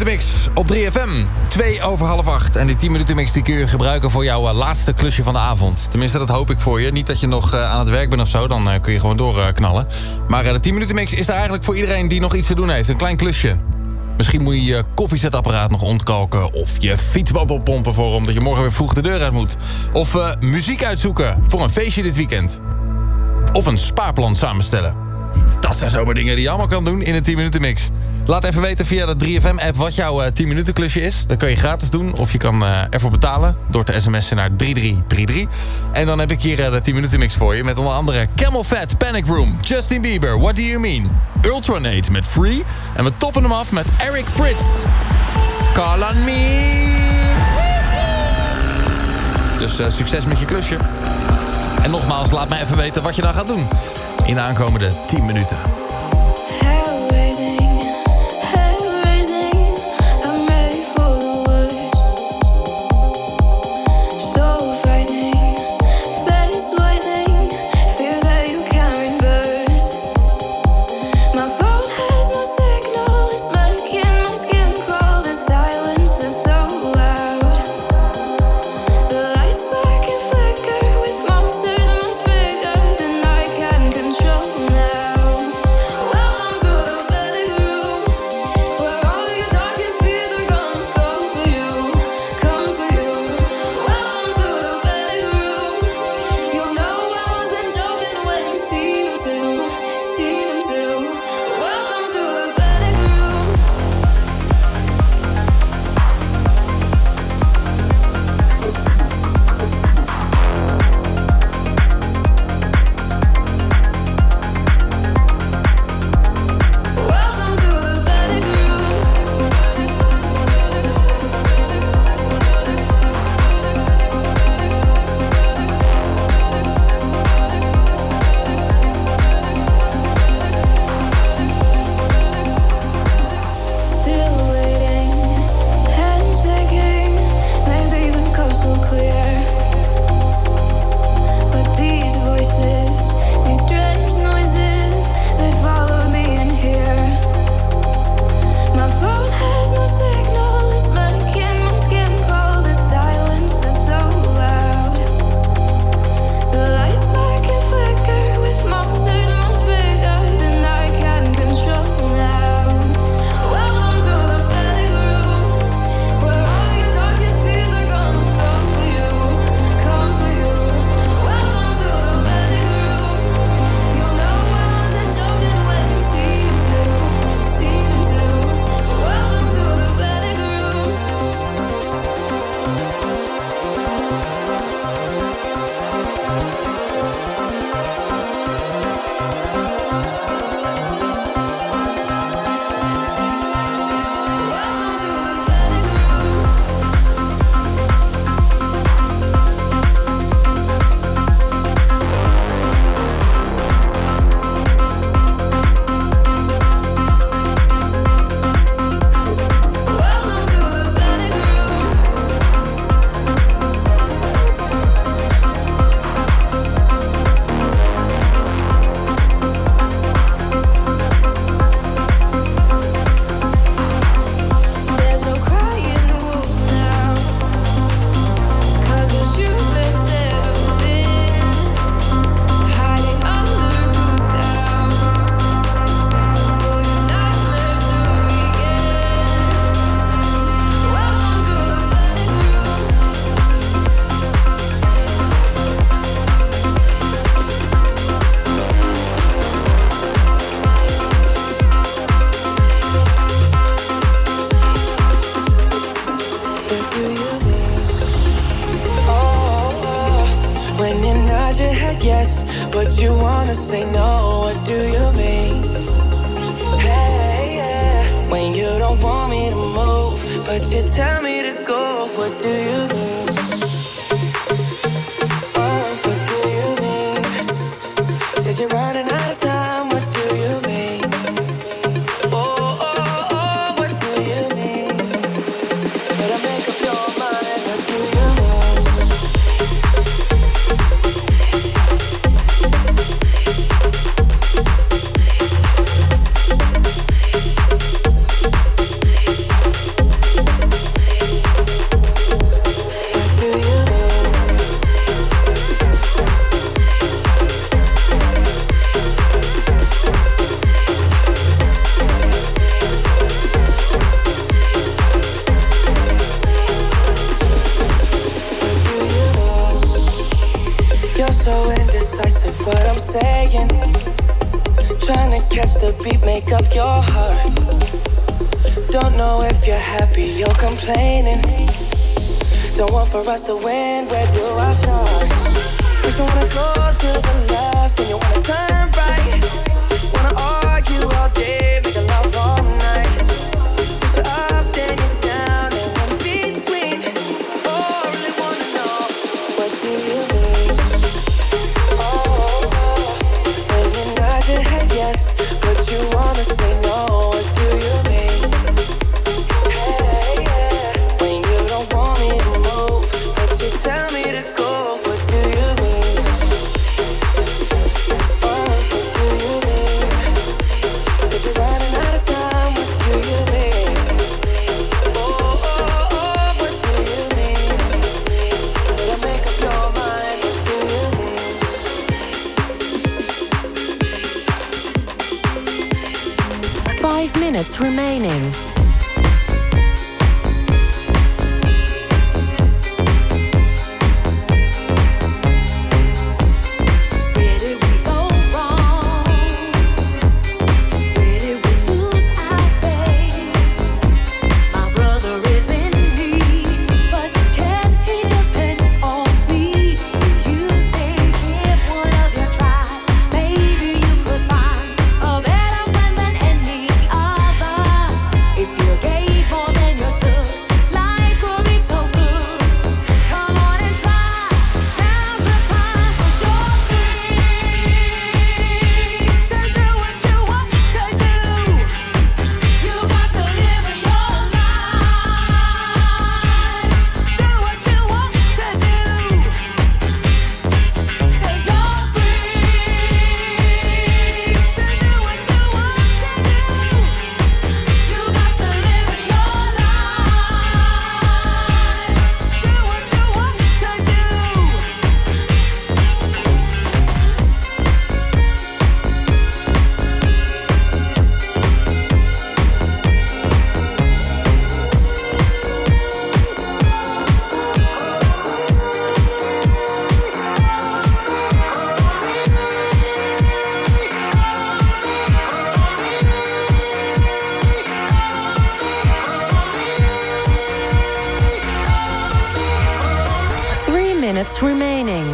minuten mix op 3FM. 7:02. En die 10 minuten mix die kun je gebruiken voor jouw laatste klusje van de avond. Tenminste, dat hoop ik voor je. Niet dat je nog aan het werk bent of zo, dan kun je gewoon doorknallen. Maar de 10 minuten mix is er eigenlijk voor iedereen die nog iets te doen heeft. Een klein klusje. Misschien moet je je koffiezetapparaat nog ontkalken. Of je fietsband oppompen voor omdat je morgen weer vroeg de deur uit moet. Of muziek uitzoeken voor een feestje dit weekend. Of een spaarplan samenstellen. Dat zijn zomaar dingen die je allemaal kan doen in een 10 minuten mix. Laat even weten via de 3FM-app wat jouw 10 minuten klusje is. Dat kan je gratis doen of je kan ervoor betalen door te sms'en naar 3333. En dan heb ik hier de 10 minuten mix voor je met onder andere Camel Fat, Panic Room, Justin Bieber, What Do You Mean, Ultranate met Free. En we toppen hem af met Eric Prydz, Call on Me. Dus succes met je klusje. En nogmaals, laat mij even weten wat je dan gaat doen in de aankomende 10 minuten. Catch the beat, make up your heart. Don't know if you're happy, you're complaining. Don't want for us to win, where do I start? Cause you wanna go to the left and you wanna turn right. Wanna argue all day, make love all night. It's up, then you're down, and in between. Oh, I really wanna know, what do you mean? Oh, when you nod your head yes, but you wanna say no, what do you mean? Hey, yeah, when you don't want me to move, but you tell me to go, what do you mean? What do you mean? So if you're running out of time, what do you mean? Oh, oh, oh, what do you mean? Better make up your mind, what do you mean? 5 minutes remaining. Where did we go wrong? Where did we lose our faith? My brother is in need, but can he depend on me? Do you think if one of you tried, maybe you could find a better friend than any other? If you gave more than you took, life could be so good. Come on and try. Now's the time, 'cause you're free to do what you want to do. You got to live your life. Do what you want to do. 'Cause you're free to do what you want to do. You got to live your life. Do what you want to do. 3 minutes remaining.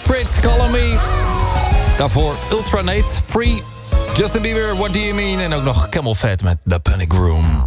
Prince, Call On Me. Daarvoor Ultranate, Free, Justin Bieber, What Do You Mean? En ook nog Camel Fat met The Panic Room.